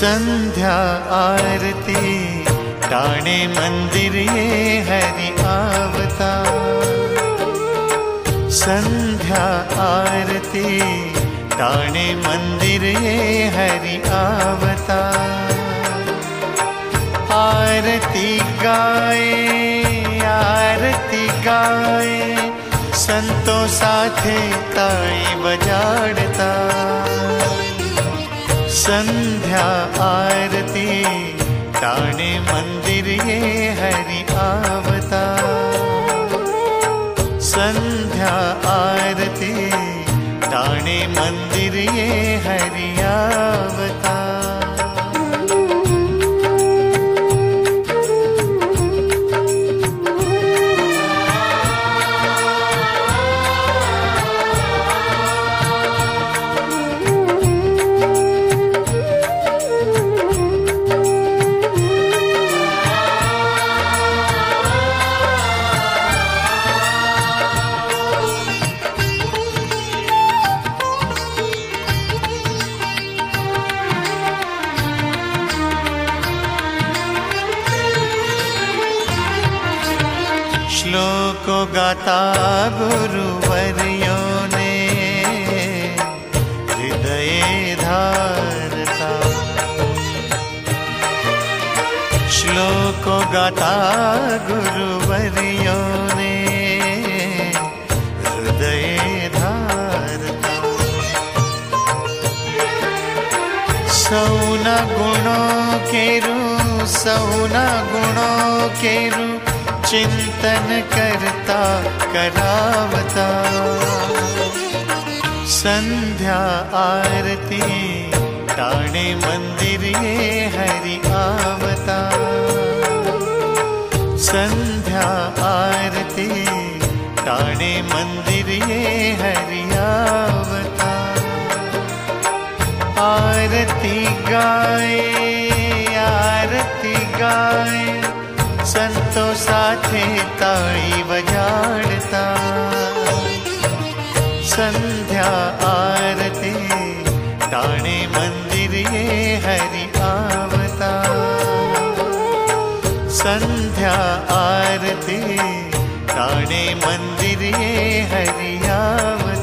संध्या आरती टाणे मंदिर ये हरि आवता। संध्या आरती टाणे मंदिर ये हरि आवता। आरती गाए संतों साथे ताई बजाड़ता। संध्या आरती टाणे मंदिर ये हरि आवता। संध्या आरती टाणे मंदिर ये हरि आवता। श्लोको गाता गुरुवर्यों ने हृदय धारता। श्लोको गाता गुरुवर्यों ने हृदय धारता। सौना गुणों केरू चिंतन करता करावता। संध्या आरती टाणे मंदिर ये हरि आवता। संध्या आरती टाणे मंदिर ये हरि आवता। आरती गाए संतों साथे ताई बजाड़ता। संध्या आरती टाणे मंदिर ये हरि आवता। संध्या आरती टाणे मंदिर ये हरि आवता।